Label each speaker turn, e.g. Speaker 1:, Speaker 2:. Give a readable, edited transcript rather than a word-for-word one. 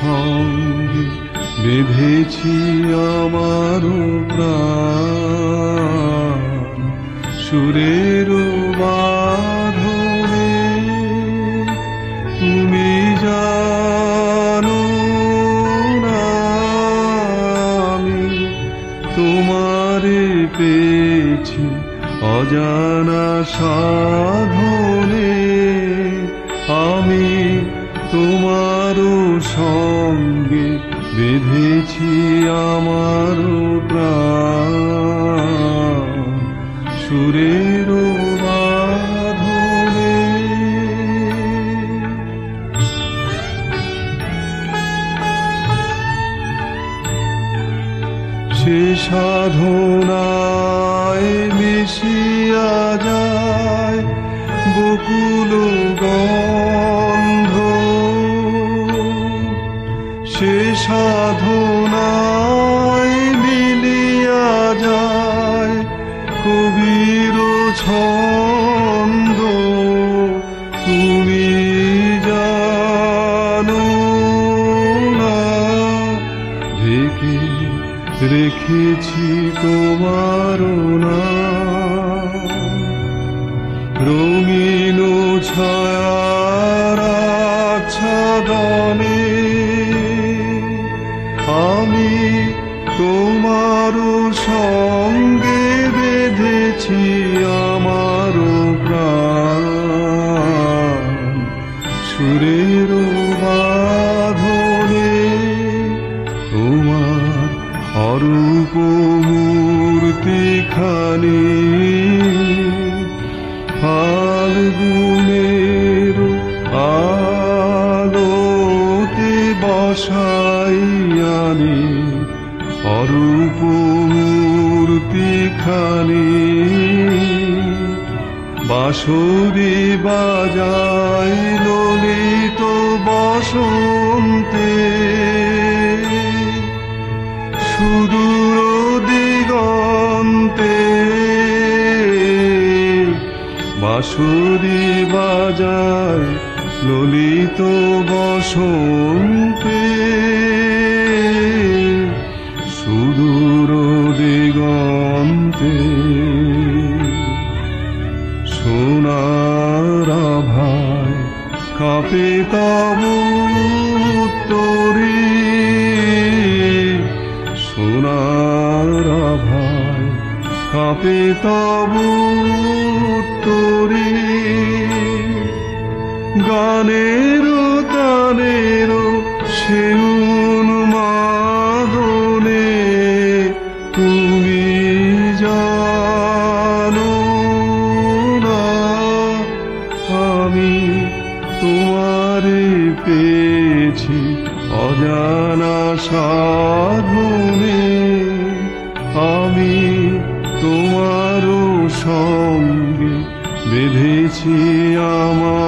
Speaker 1: সঙ্গে বেঁধেছি আমার প্রাণ সুরের বাঁধনে। তুমি জানো না আমি তোমারে পেয়েছি অজানা সাধনে। আমি তোমারও সঙ্গে বেঁধেছি আমার প্রাণ সুরের বাঁধনে। সে সাধনায় মিশিয়া যায় বকুল গন্ধ। সে সাধনায় মিলিয়া যায় কবির ছন্দ। তুমি জানো না ঢেকে রেখেছি তোমার নাম রঙিন ছায়ার আচ্ছাদনে। আমি তোমার সঙ্গে বেঁধেছি আমার প্রাণ সুরের বাঁধনে। তোমার অরূপ মূর্তিখানি ফাল্গুনের আলোতে বসাইয়ানি। অরূপ মূর্তিখানি বাঁশরি বাজায় ললিত বসন্তে। সুদূর দিগন্তে বাঁশরি বাজায় ললিত বসন্তে। সুদূর দিগন্তে সোনার আভায় কাঁপে তব উত্তরী। সোনার আভায় কাঁপে তব উত্তরী। গানের তানের সে উন্মাদনে। তুমি জানো না আমি তোমারে পেয়েছি অজানা সাধনে। আমি তোমারও সঙ্গে বেঁধেছি আমার